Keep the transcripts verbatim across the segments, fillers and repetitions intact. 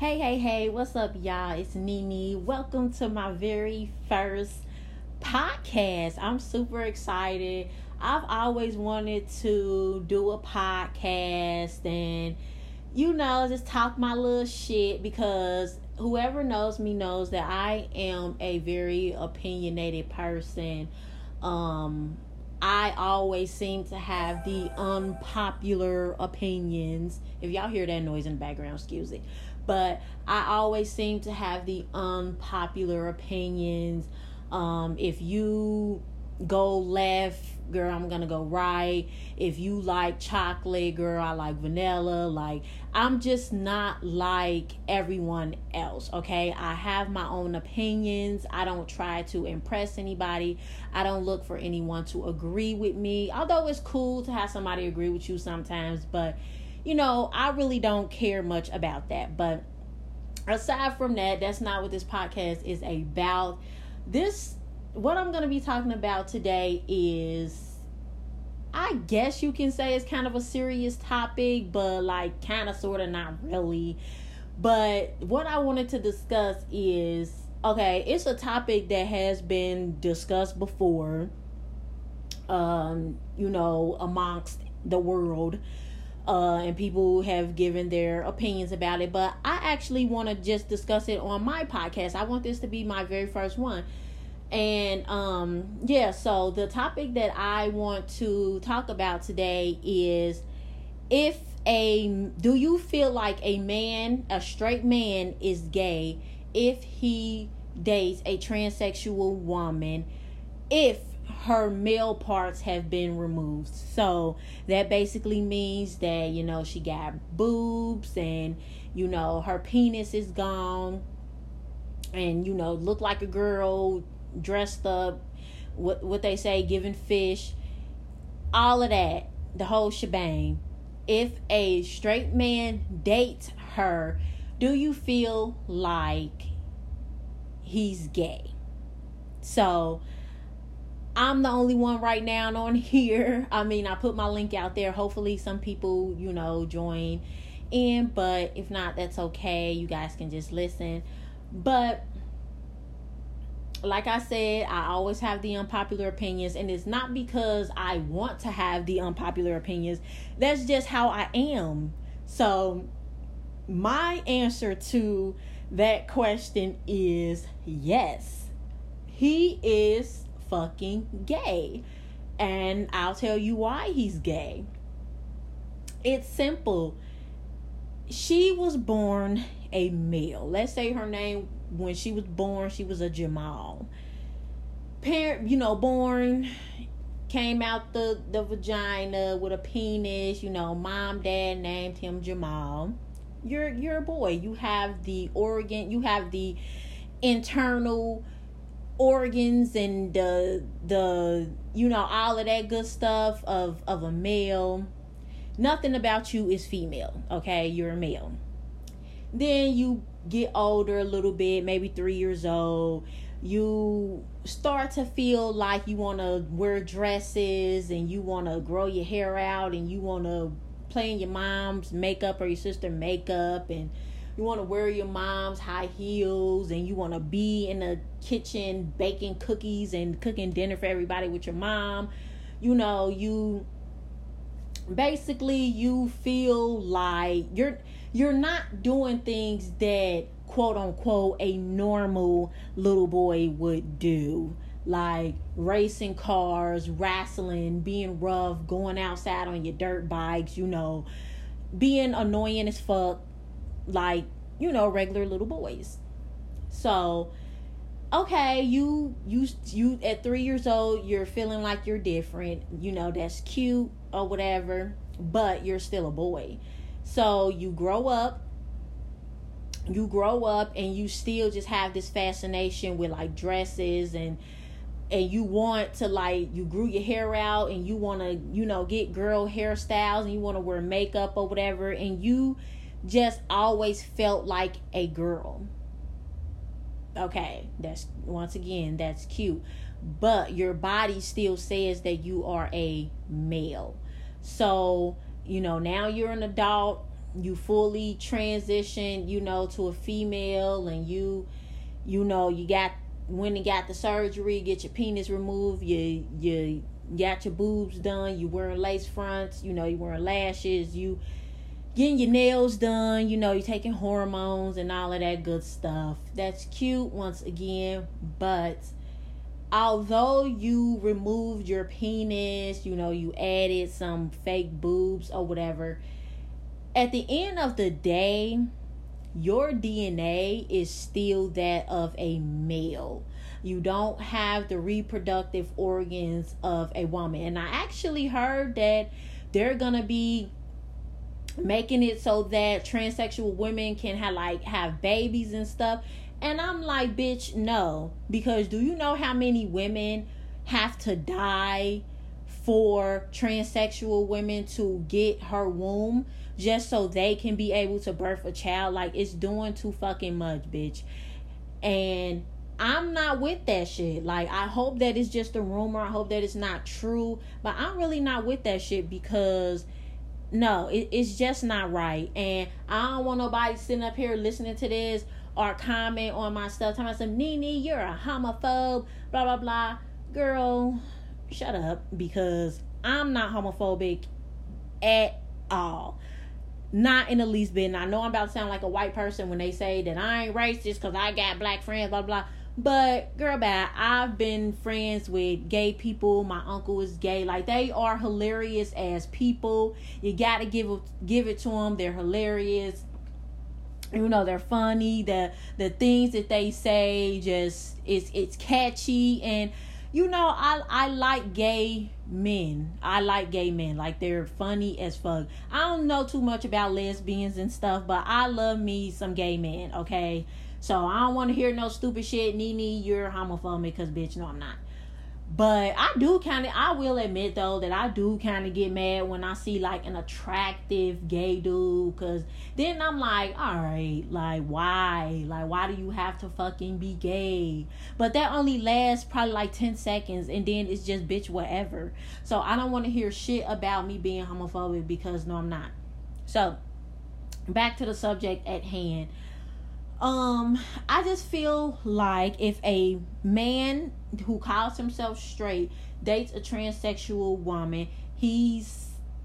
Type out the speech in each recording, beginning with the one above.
Hey, hey, hey, what's up, y'all? It's Nini. Welcome to my very first podcast. I'm super excited. I've always wanted to do a podcast and, you know, just talk my little shit because whoever knows me knows that I am a very opinionated person. Um, I always seem to have the unpopular opinions. If y'all hear that noise in the background, excuse it. But I always seem to have the unpopular opinions. Um, if you go left, girl, I'm gonna go right. If you like chocolate, girl, I like vanilla. Like, I'm just not like everyone else, okay? I have my own opinions. I don't try to impress anybody. I don't look for anyone to agree with me. Although it's cool to have somebody agree with you sometimes, but you know, I really don't care much about that. But aside from that, that's not what this podcast is about. This, what I'm going to be talking about today is, I guess you can say it's kind of a serious topic, but like kind of, sort of, not really. But what I wanted to discuss is, okay, it's a topic that has been discussed before, um, you know, amongst the world. Uh, and people have given their opinions about it, but I actually want to just discuss it on my podcast. I want this to be my very first one. And um, yeah, so the topic that I want to talk about today is, if a, do you feel like a man, a straight man is gay if he dates a transsexual woman, if her male parts have been removed? So that basically means that, you know, she got boobs and, you know, her penis is gone and, you know, look like a girl dressed up, what what they say, giving fish, all of that, the whole shebang. If a straight man dates her, do you feel like he's gay? So I'm the only one right now on here. I mean, I put my link out there. Hopefully some people, you know, join in. But if not, that's okay. You guys can just listen. But like I said, I always have the unpopular opinions. And it's not because I want to have the unpopular opinions. That's just how I am. So my answer to that question is yes. He is fucking gay, and I'll tell you why he's gay. It's simple. She was born a male. Let's say her name, when she was born, she was a Jamal. Parent, you know, born, came out the the vagina with a penis. You know, mom, dad named him Jamal. You're you're a boy. You have the organ. You have the internal organs and the the you know, all of that good stuff of of a male. Nothing about you is female, okay? You're a male. Then you get older a little bit, maybe three years old. You start to feel like you want to wear dresses and you want to grow your hair out and you want to play in your mom's makeup or your sister's makeup, and you want to wear your mom's high heels, and you want to be in the kitchen baking cookies and cooking dinner for everybody with your mom. You know, you basically, you feel like you're you're not doing things that, quote unquote, a normal little boy would do. Like racing cars, wrestling, being rough, going outside on your dirt bikes, you know, being annoying as fuck, like, you know, regular little boys. So, okay, you you you at three years old, you're feeling like you're different. You know, that's cute or whatever, but you're still a boy. So you grow up, you grow up, and you still just have this fascination with like dresses, and and you want to, like, you grew your hair out and you want to, you know, get girl hairstyles and you want to wear makeup or whatever, and you just always felt like a girl. Okay, that's, once again, that's cute, but your body still says that you are a male. So, you know, now you're an adult, you fully transition, you know, to a female, and you, you know, you got went and got the surgery, get your penis removed, you you got your boobs done, you wearing lace fronts, you know, you wearing lashes, you getting your nails done, you know, you taking hormones and all of that good stuff. That's cute once again, but although you removed your penis, you know, you added some fake boobs or whatever, at the end of the day, your D N A is still that of a male. You don't have the reproductive organs of a woman. And I actually heard that they're going to be making it so that transsexual women can have like have babies and stuff. And I'm like, bitch, no. Because do you know how many women have to die for transsexual women to get her womb just so they can be able to birth a child? Like, it's doing too fucking much, bitch. And I'm not with that shit. Like, I hope that it's just a rumor. I hope that it's not true. But I'm really not with that shit because, no, it, it's just not right. And I don't want nobody sitting up here listening to this or comment on my stuff, talking about some, Nene, you're a homophobe, blah, blah, blah. Girl, shut up, because I'm not homophobic at all. Not in the least bit. And I know I'm about to sound like a white person when they say that I ain't racist because I got black friends, blah, blah. But, girl, bad. I've been friends with gay people. My uncle is gay. Like, they are hilarious as people. You got to give it, give it to them. They're hilarious. You know, they're funny. The the things that they say, just, it's, it's catchy. And, you know, I, I like gay men. I like gay men. Like, they're funny as fuck. I don't know too much about lesbians and stuff, but I love me some gay men, okay? So, I don't want to hear no stupid shit. Nene, you're homophobic, because, bitch, no, I'm not. But I do kind of, I will admit, though, that I do kind of get mad when I see, like, an attractive gay dude. Because then I'm like, all right, like, why? Like, why do you have to fucking be gay? But that only lasts probably, like, ten seconds. And then it's just, bitch, whatever. So I don't want to hear shit about me being homophobic because, no, I'm not. So, back to the subject at hand. Um, I just feel like if a man who calls himself straight dates a transsexual woman, he's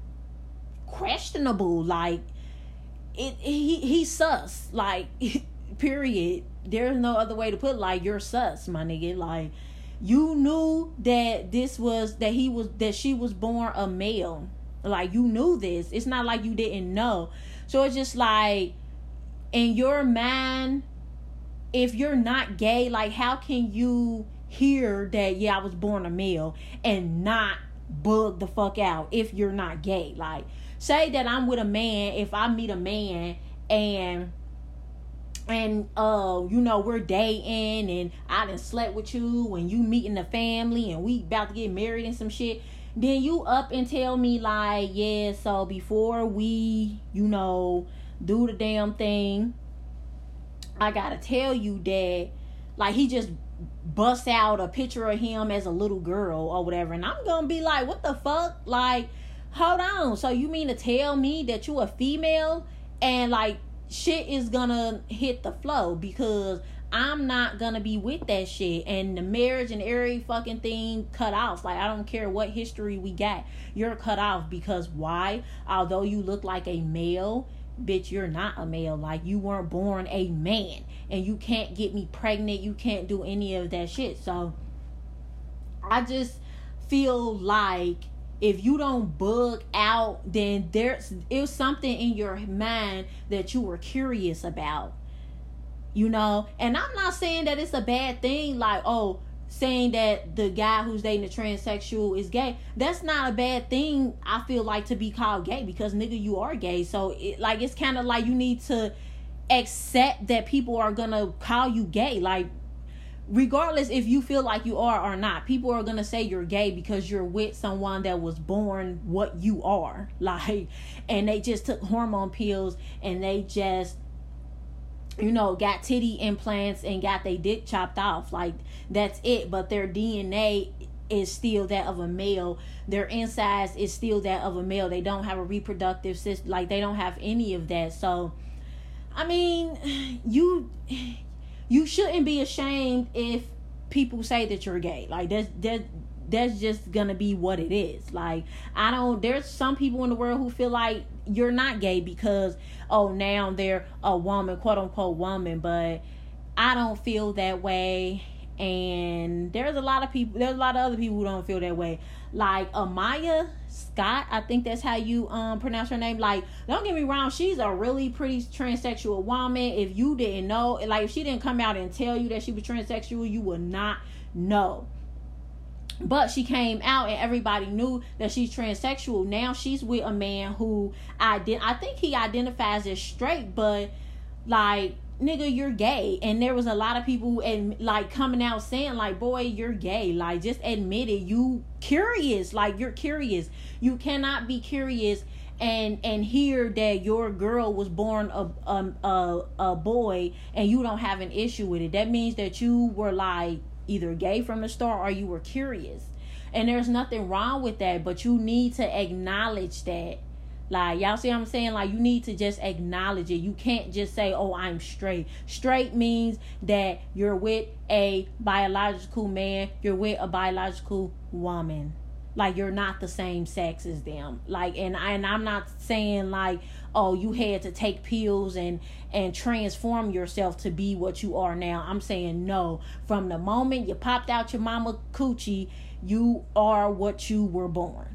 questionable. Like, it, he he's sus. Like, period. There's no other way to put it. Like, you're sus, my nigga. Like, you knew that this was that he was that she was born a male. Like, you knew this. It's not like you didn't know. So it's just like, in your mind, if you're not gay, like, how can you hear that, yeah, I was born a male, and not bug the fuck out if you're not gay? Like, say that I'm with a man, if I meet a man, and, and, uh, you know, we're dating, and I done slept with you, and you meeting the family, and we about to get married and some shit, then you up and tell me, like, yeah, so before we, you know, do the damn thing, I gotta tell you that, like, he just busts out a picture of him as a little girl or whatever, and I'm gonna be like, what the fuck? Like, hold on, so you mean to tell me that you a female and, like, shit is gonna hit the flow? Because I'm not gonna be with that shit, and the marriage and every fucking thing cut off. Like, I don't care what history we got, you're cut off. Because why? Although you look like a male, bitch, you're not a male. Like, you weren't born a man, and you can't get me pregnant, you can't do any of that shit. So I just feel like if you don't bug out, then there's it was something in your mind that you were curious about, you know. And I'm not saying that it's a bad thing, like, oh, saying that the guy who's dating a transsexual is gay. That's not a bad thing, I feel like, to be called gay, because, nigga, you are gay. So, it, like, it's kind of like you need to accept that people are gonna call you gay. Like, regardless if you feel like you are or not, people are gonna say you're gay because you're with someone that was born what you are. Like, and they just took hormone pills, and they just, you know, got titty implants and got their dick chopped off. Like, that's it. But their D N A is still that of a male. Their insides is still that of a male. They don't have a reproductive system. Like, they don't have any of that. So, I mean, you you shouldn't be ashamed if people say that you're gay. Like, that's that that's just gonna be what it is. Like, I don't, there's some people in the world who feel like you're not gay because, oh, now they're a woman, quote unquote woman, but I don't feel that way. And there's a lot of people, there's a lot of other people who don't feel that way. Like Amaya Scott, I think that's how you um pronounce her name. Like, don't get me wrong, she's a really pretty transsexual woman. If you didn't know, like, if she didn't come out and tell you that she was transsexual, you would not know. But she came out and everybody knew that she's transsexual. Now she's with a man who I did I think he identifies as straight, but like, nigga, you're gay. And there was a lot of people and like coming out saying like, boy, you're gay. Like, just admit it. You curious. Like, you're curious. You cannot be curious and and hear that your girl was born a a a, a boy and you don't have an issue with it. That means that you were like either gay from the start or you were curious. And there's nothing wrong with that, but you need to acknowledge that. Like, y'all see what I'm saying? Like, you need to just acknowledge it. You can't just say, oh, I'm straight. Straight means that you're with a biological man. You're with a biological woman. Like, you're not the same sex as them. Like, and, I, and I'm not saying, like, oh, you had to take pills and, and transform yourself to be what you are now. I'm saying no. From the moment you popped out your mama coochie, you are what you were born.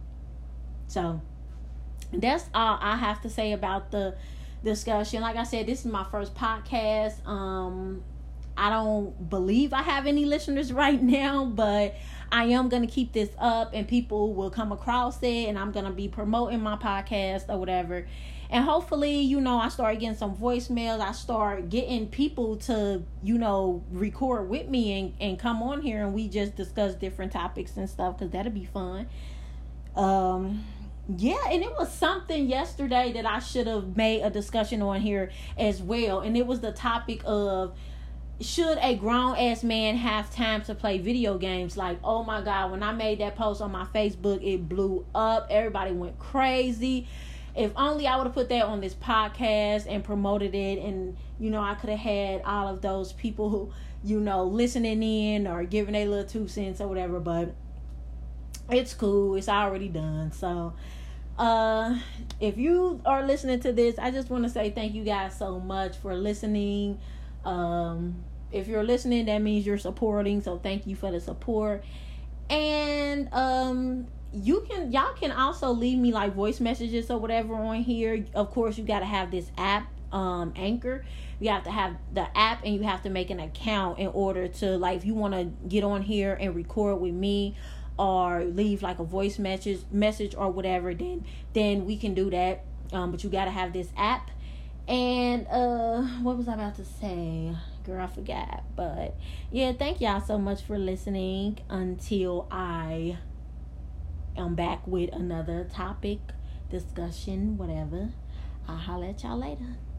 So that's all I have to say about the discussion. Like I said, this is my first podcast. Um, I don't believe I have any listeners right now, but I am going to keep this up and people will come across it and I'm going to be promoting my podcast or whatever. And hopefully, you know, I start getting some voicemails. I start getting people to, you know, record with me and, and come on here and we just discuss different topics and stuff, because that'll be fun. Um... Yeah, and it was something yesterday that I should have made a discussion on here as well. And it was the topic of, should a grown-ass man have time to play video games? Like, oh my God, when I made that post on my Facebook, it blew up. Everybody went crazy. If only I would have put that on this podcast and promoted it. And, you know, I could have had all of those people who, you know, listening in or giving a little two cents or whatever. But it's cool. It's already done. So, uh, if you are listening to this, I just want to say thank you guys so much for listening. Um, if you're listening, that means you're supporting. So thank you for the support. And, um, you can, y'all can also leave me like voice messages or whatever on here. Of course, you got to have this app, um, Anchor. You have to have the app and you have to make an account in order to, like, if you want to get on here and record with me or leave like a voice message message or whatever, then then we can do that. Um, but you gotta have this app. And uh, what was I about to say? Girl, I forgot. But yeah, thank y'all so much for listening. Until I am back with another topic, discussion, whatever. I'll holler at y'all later.